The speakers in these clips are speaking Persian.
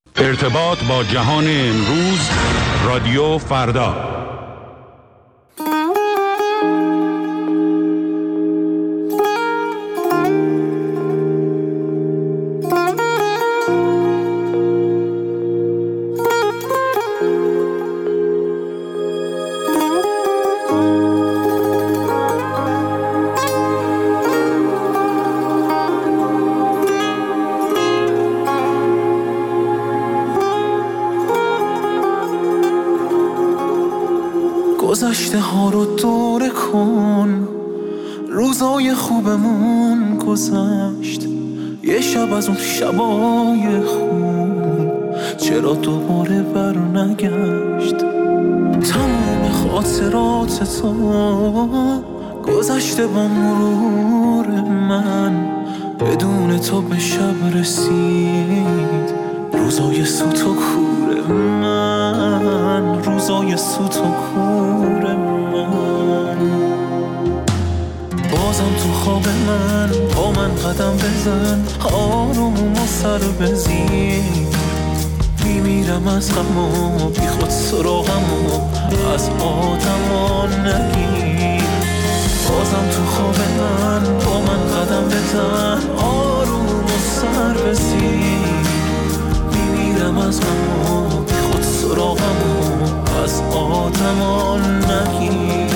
ارتباط با جهان امروز، رادیو فردا. گذشته ها رو دوره کن، روزای خوبمون گذشت، یه شب از اون شبای خوب چرا دوباره بر نگشت. تمام خاطرات تو گذشته با مرور من، بدون تو به شب رسید روزای سوت و کور من، روزای سوت و کور من. بازم تو خواب من با من قدم بزن، آروم و سر بزیر، میمیرم از غم و بی خود سراغم و از آدما نگیر. بازم تو خواب من با من قدم بزن، آروم و سر بزیر، میمیرم از غم و بی خود سراغم و از آدما نگیر.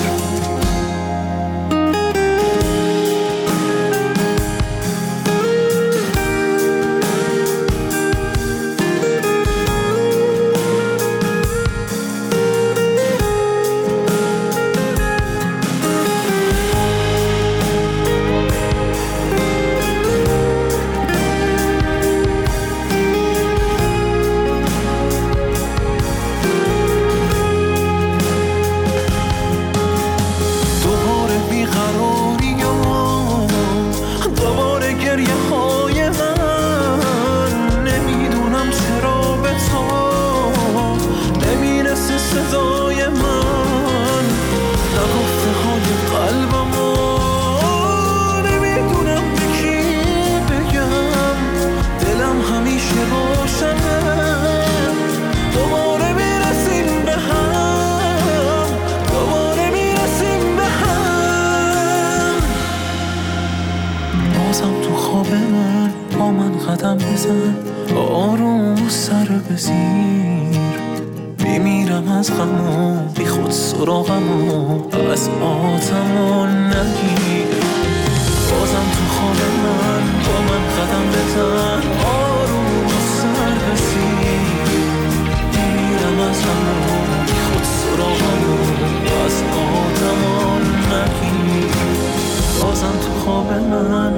آروم سر بزیر، میمیرم از غم و بی خود سراغم و از آدما نگیر. بازم تو خواب من با من قدم بزن، آروم سر بزیر، میمیرم از غم و بی خود سراغم و از آدما نگیر. بازم تو خواب من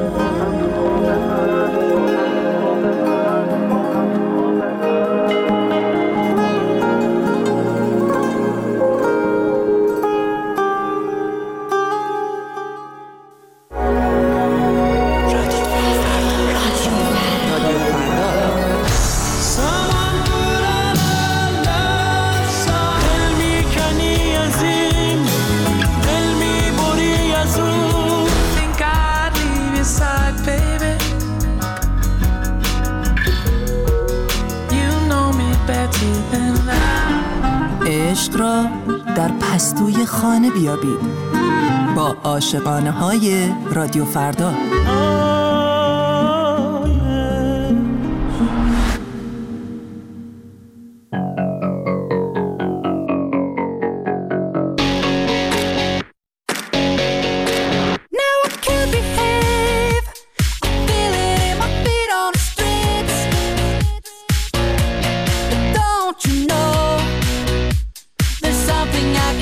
عشق را در پستوی خانه بیابید با عاشقانه های رادیو فردا.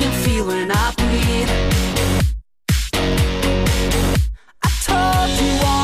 I told you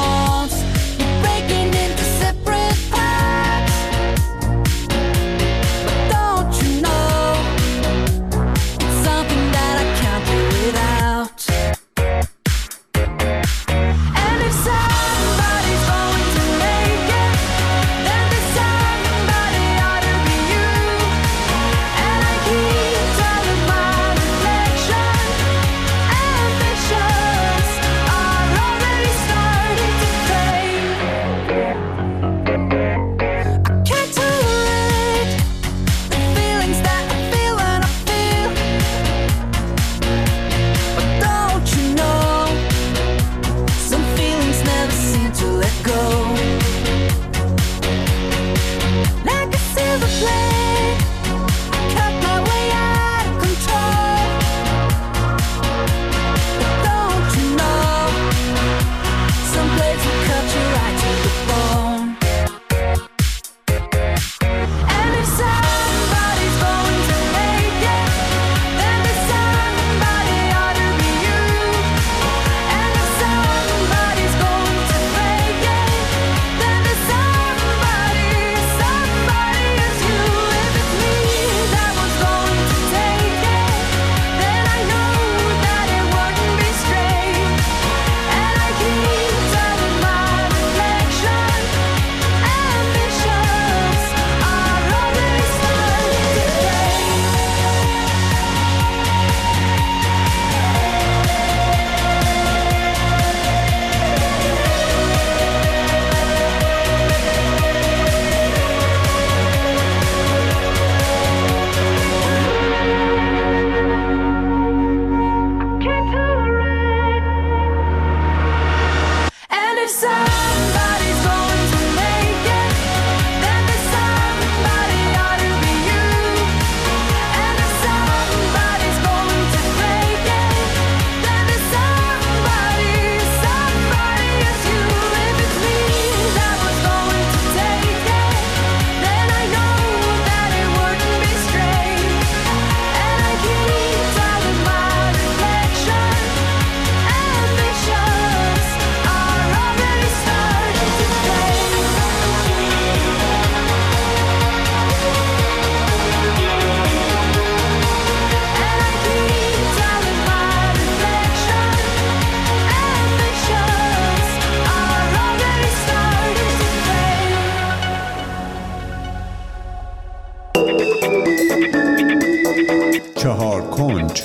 4 کنج.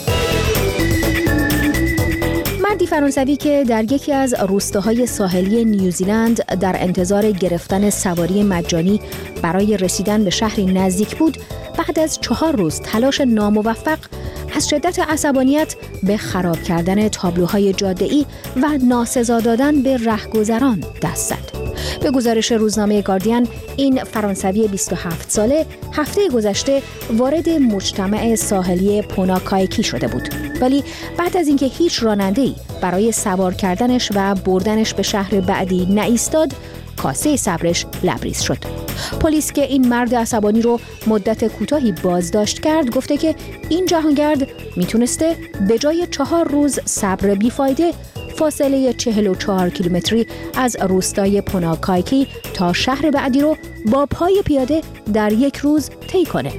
مردی فرانسوی که در یکی از روستاهای ساحلی نیوزیلند در انتظار گرفتن سواری مجانی برای رسیدن به شهری نزدیک بود، بعد از 4 روز تلاش ناموفق از شدت عصبانیت به خراب کردن تابلوهای جاده‌ای و ناسزا دادن به رهگذران دست زد. به گزارش روزنامه گاردین، این فرانسوی 27 ساله هفته گذشته وارد مجتمع ساحلی پوناکایکی شده بود، ولی بعد از اینکه هیچ راننده‌ای برای سوار کردنش و بردنش به شهر بعدی نایستاد، کاسه صبرش لبریز شد. پلیس که این مرد عصبانی رو مدت کوتاهی بازداشت کرد، گفته که این جهانگرد میتونسته به جای 4 روز صبر بیفایده فاصله 44 کیلومتری از روستای پوناکایکی تا شهر بعدی رو با پای پیاده در 1 روز طی کنه.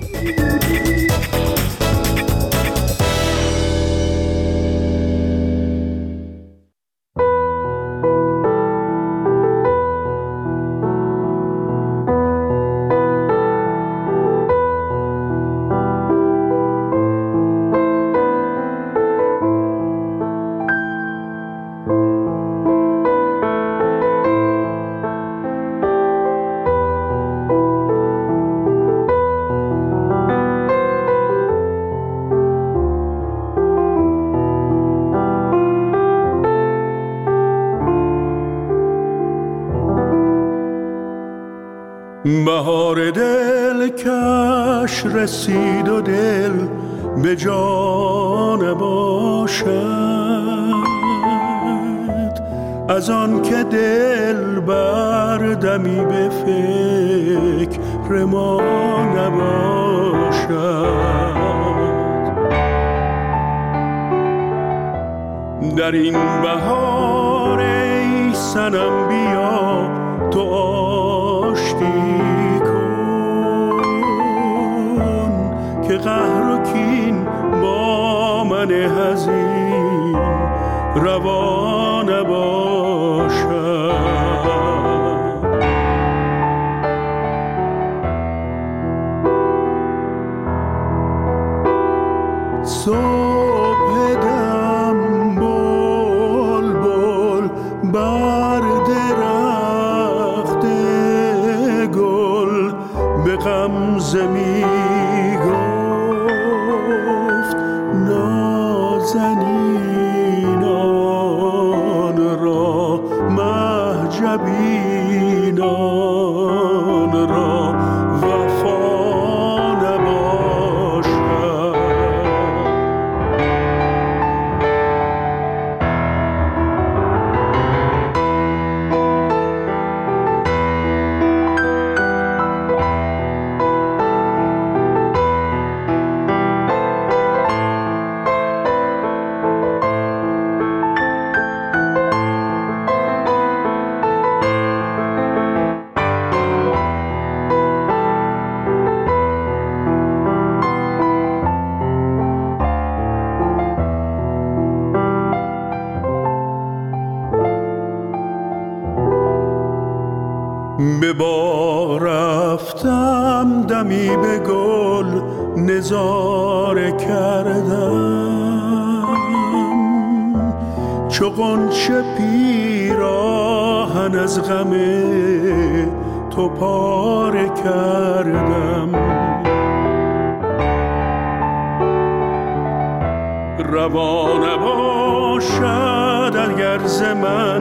بهار دل کش رسید و دل به جان باشد، از آن که دل بردمی به فکر ما نباشد. در این بهار ای صنم بیا تو آشتی که قهر و کین با من حزین روا نباشد. صبح دم بلبل بر درخت گل به غمزه می نازنینان را مهجبینان را وفا نباشد. به بار رفتم دمی به گل نظاره کردم، چو غنچه پیراهن از غم تو پاره کردم. روا نباشد اگر ز من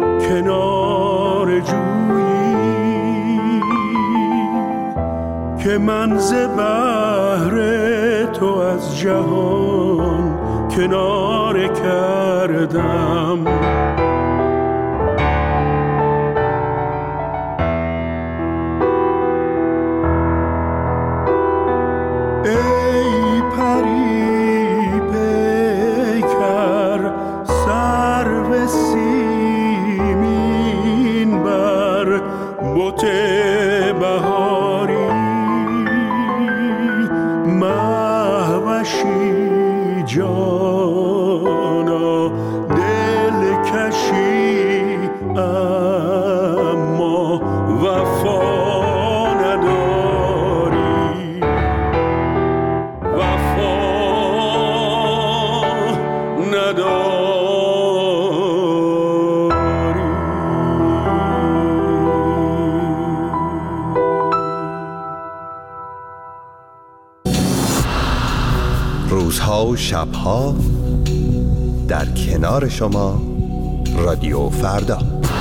کنار جویی که من ز بحر تو از جهان کناره کردم. ای پری پیکر سرو سیمین بر بت بهاری، مهوشی جانا دلکش روزها و شبها در کنار شما رادیو فردا.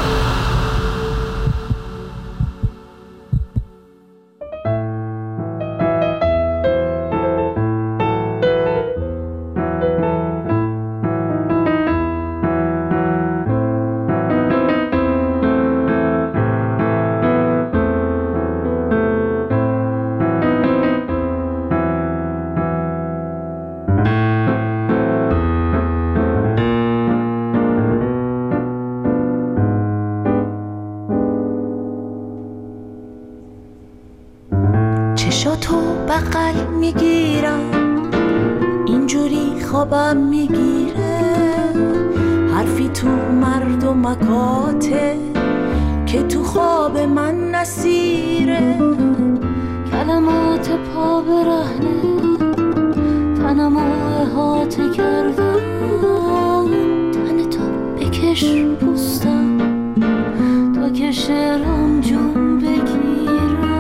چشاتو بغل میگیرم اینجوری خوابم میگیره، حرفی تو مردمکاته که تو خواب من نسیره، کلمات پا برهنه تنمو احاطه کردم، تن تو بکش پوستم تا که شعرم جون بگیرم.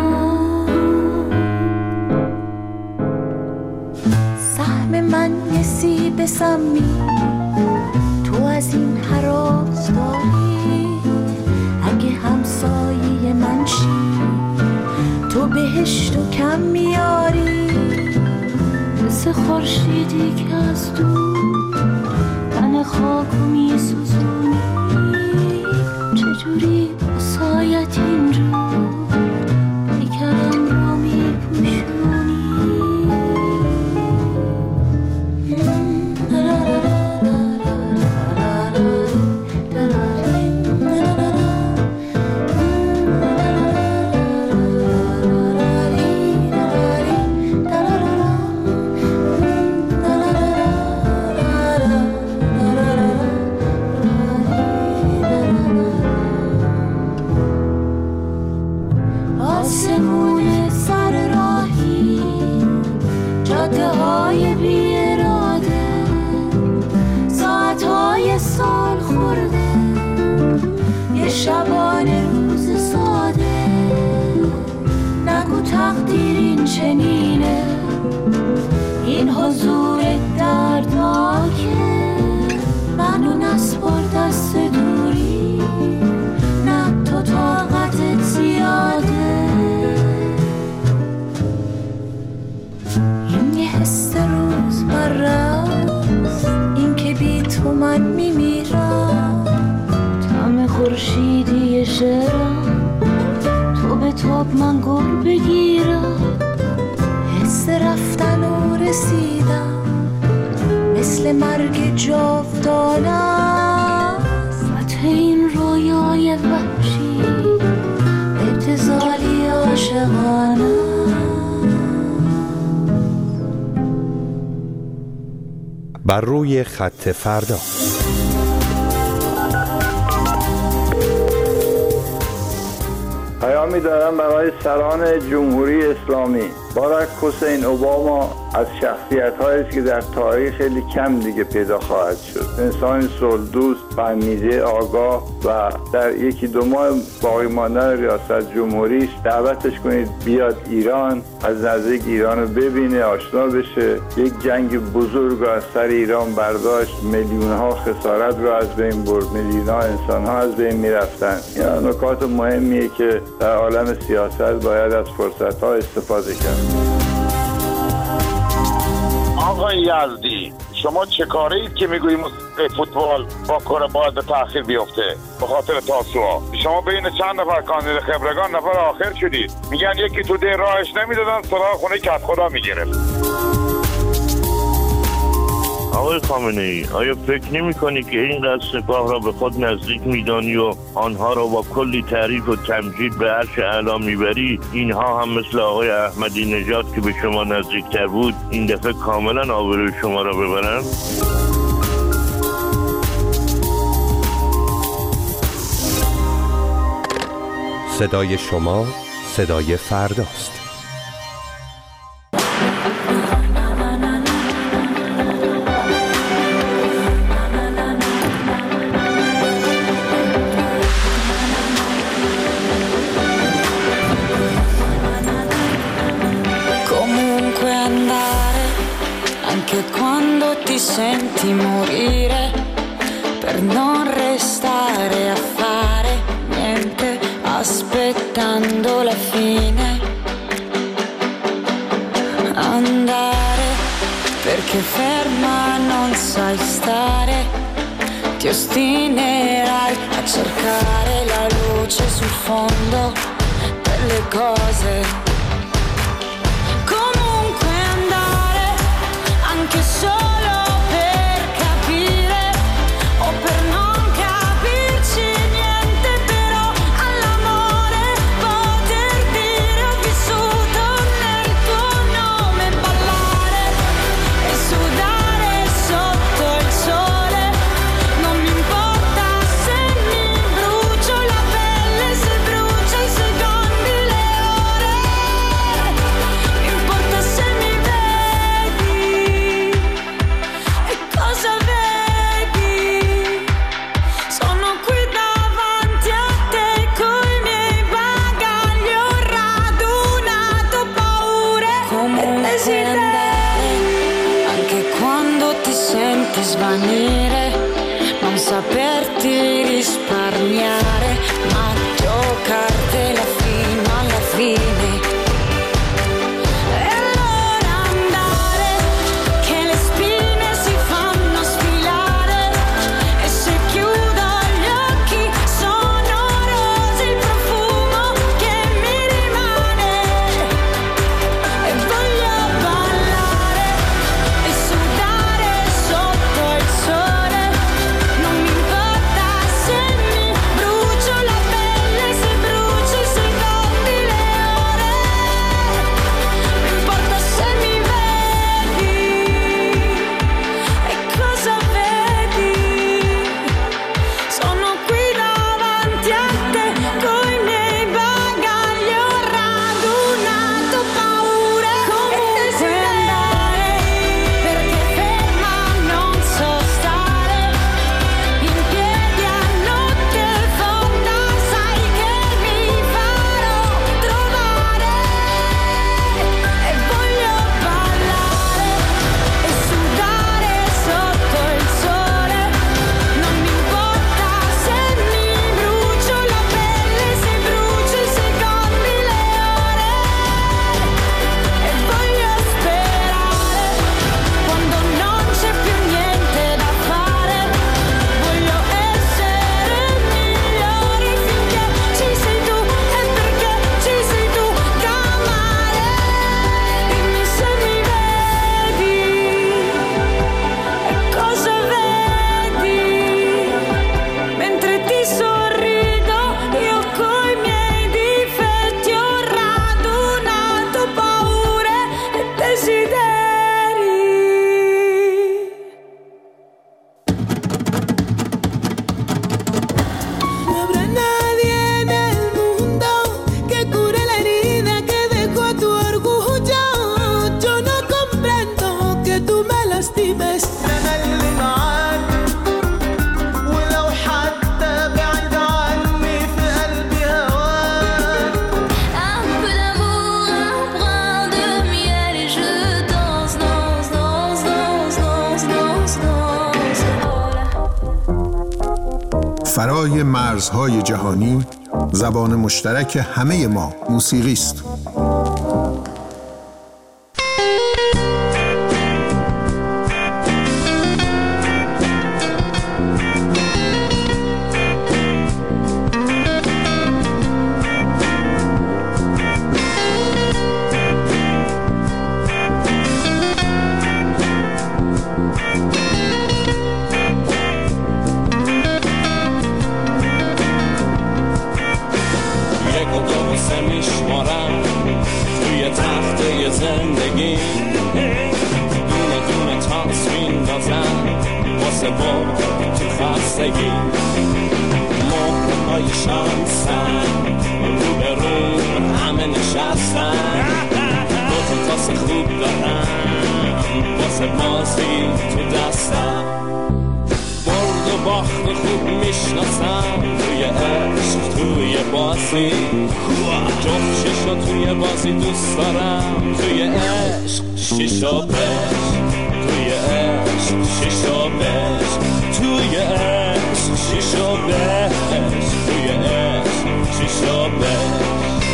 سهم من یه سیب سمی تو از این هراز داری، اگه همسایه من شی تو بهشتو کم میاری، مثل خورشیدی که از دور تن خاکو میسوزونی، چجوری سایت اینجور پیکرم رو میپوشونی. آسمون سر راهی جاده های بی اراده، ساعت های سال خورده، یه شبانه روز ساده، نگو تقدیر این چنینه، این حضور دردناکه، منو نسپار دست دوری، نه تو طاقتت زیاده. این یه حس روزمره‌ست، این که بی تو من میمیرم، طعم خورشیدی شعرم تو به تاب من گل بگیرم، حس رفتن و رسیدم مثل مرگ جاودانه است، فتح این رویای وحشی ابتذالی عاشقانه. بر روی خط فردا. پیامی دارم برای سران جمهوری اسلامی. باراک حسین اوباما از شخصیت‌هایی است که در تاریخ خیلی کم دیگه پیدا خواهد شد. انسان صلح‌دوست، فهمیده، آگاه و در یکی دو ماه باقی ماندن ریاست جمهوریش دعوتش کنید بیاد ایران، از نزدیک ایران رو ببینه، آشنا بشه. یک جنگ بزرگ از سر ایران برداشت، میلیون‌ها خسارت رو از بین برد، میلیون‌ها انسان‌ها از بین می‌رفتن. این نکات مهمیه که در عالم سیاست باید از فرصت‌ها استفاده کرد. آقای یزدی، شما چه کاره اید که میگوییم فوتبال با کره باید به تأخیر بیفته به خاطر تاسوعا؟ شما بین چند نفر کاندید خبرگان نفر آخر شدید. میگن یکی تو ده راهش نمیدادن سراغ خونه کت خدا میگرفت. آقای خامنه‌ای، آیا فکر نمی‌کنی که اینقدر سپاه را به خود نزدیک می‌دانی و آنها را با کلی تعریف و تمجید به عرش اعلی می‌بری، اینها هم مثل آقای احمدی نژاد که به شما نزدیکتر بود این دفعه کاملا آبروی شما را ببرند؟ صدای شما صدای فرداست. Anche Anche quando ti senti morire per non restare a fare niente, aspettando la fine. Andare perché ferma non sai stare, ti ostinerai a cercare la luce sul fondo delle cose. Comunque andare, anche solo per capire o per non capirci niente, però all'amore poter dire ho vissuto nel tuo nome, ballare e sudare sotto il sole. Non mi importa se mi brucio la pelle, se brucio i secondi, le ore. Mi importa se mi vedi e cosa vedi. Sono qui davanti a te coi miei bagagli, ho radunato paure e desideri. Anche quando ti senti svanire, non saperti risparmiare, ma giocartela fino alla fine. E allora andare, che le spine si fanno sfilare, e se chiudo gli occhi sono rose il profumo che mi rimane. E voglio ballare e sudare sotto il sole. Non mi importa se mi brucio la pelle, se brucio i secondi, le ore. Mi importa se mi vedi e cosa vedi. Sono qui davanti a te coi miei bagagli, ho radunato paure e desideri. Perché ferma non so stare, in piedi a notte fonda, sai che mi farò trovare. E voglio ballare e sudare sotto il sole. Non mi importa se mi brucio la pelle, se brucio i secondi, le ore. E voglio sperare quando non c'è più niente da fare. Voglio essere migliori finché ci sei tu, e perché ci sei tu da amare. Dimmi se mi vedi e cosa vedi. Mentre ti sorrido io coi miei difetti, ho radunato paure e desideri. No habrá nadie en el mundo que cure la herida que dejó tu orgullo. Yo no comprendo que tú me lastimes. أنا اللي معاك ولو حتى بعيد عني في قلبي هواك. Un peu d'amour, un brin de miel et je danse, danse, danse, danse, danse, danse, danse. فرای مرزهای جهانی زبان مشترک همه ما موسیقی است. یک اتوبوس میشمارم توی تخته زندگی، دونه دونه تاس میندازم واسه برد تو خستگی. مهرهای شانسم رو به رو همه نشستم، دوتا تاس خوب دارم واسه بازی تو دستم. برد و باخت خوب میشناسم توی عشق توی بازی، جفت شیشو توی بازی دوست دارم توی عشق شیشو بش، توی توی عشق شیشو بش، توی عشق شیشو بش، توی عشق شیشو بش.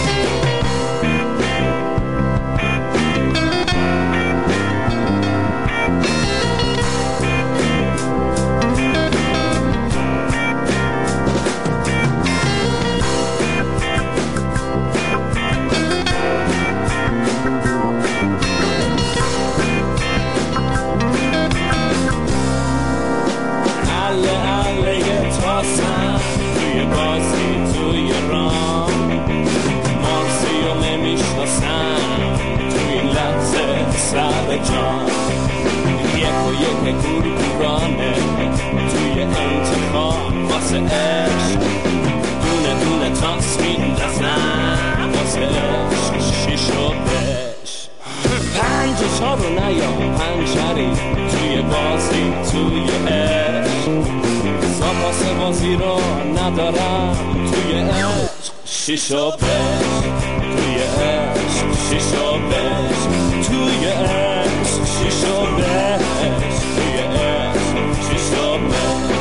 جان یک و یک گورانه توی انتخاب واسه عشق، دونه دونه تصمیم میندازن واسه عشق شیشو بش. 5 و 4 رو نیا پنجری توی بازی توی عشق، ساپاس بازی رو ندارم توی عشق شیشو بش، توی عشق شیشو بش، توی عشق شیشو بش، توی عشق شیشو بش.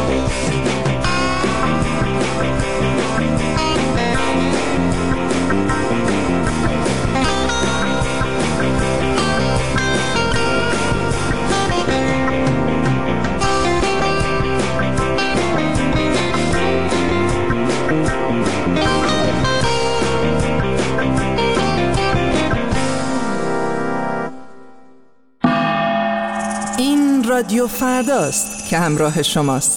این رادیو فرداست که همراه شماست.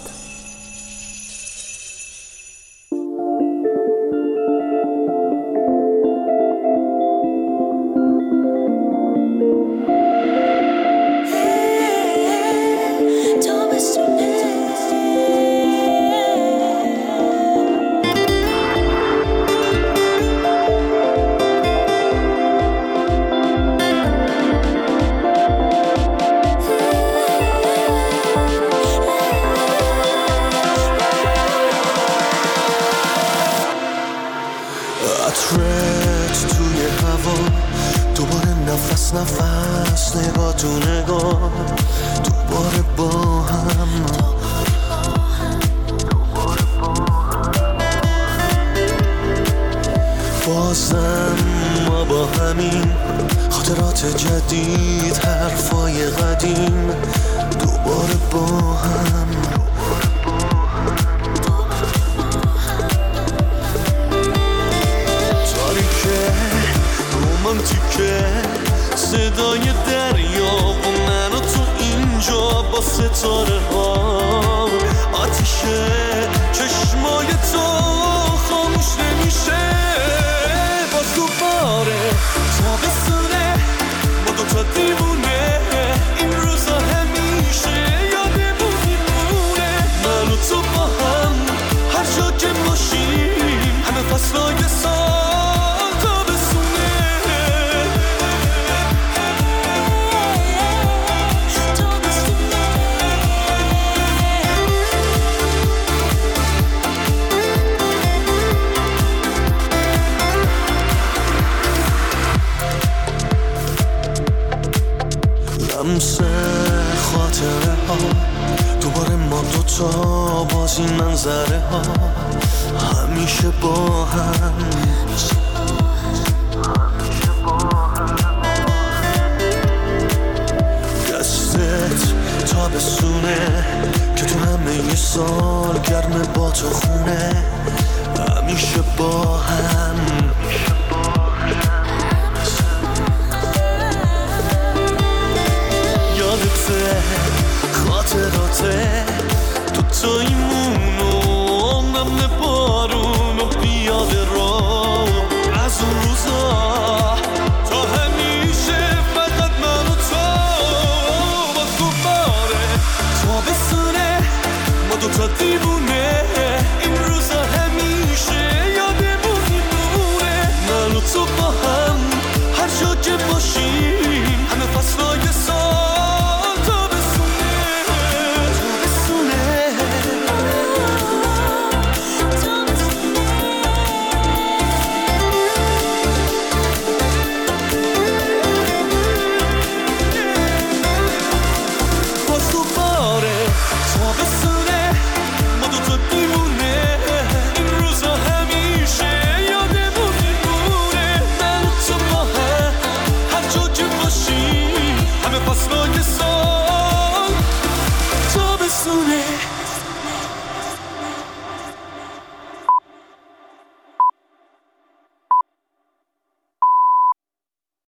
عطرت توی هوا، دوباره نفس نفس، نگاه تو نگاه، دوباره با هم، بازم ما با همین خاطرات جدید، حرفای قدیم، دوباره با هم. رومانتیکه صدای دریا و من و تو اینجا با ستاره ها، آتیشه چشمای تو خاموش نمیشه، باز دوباره تابستونه ما دوتا دیوونه، این روزا همیشه یادمون میمونه، من و تو با هم هر جا که باشیم، همه فصلای سال لمس خاطره ها، دوباره ما دوتا بازی منظره ها، همیشه با هم، دستت تابستونه که تو همه یه سال گرمه با تو خونه، همیشه با هم.